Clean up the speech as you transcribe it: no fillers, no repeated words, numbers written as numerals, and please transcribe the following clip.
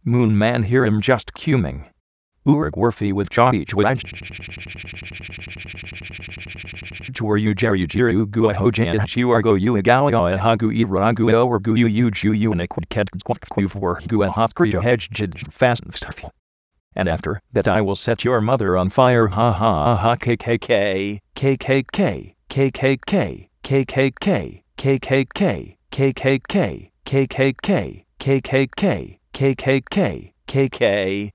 Moon Man hear him just cuming. Urig Werfy with Johnny Jwaj. Jwaru Jeru Jiru Gua Hojan Chuargo Uigalio Hagu Iragu or Gu Ju Uniquid Ket for Gua Hotkria Hedge Jid Fast Stuff. And after that I will set your mother on fire. Ha ha ha KKK KKK KKK KKK KKK KKK KKK KKK KKK KKK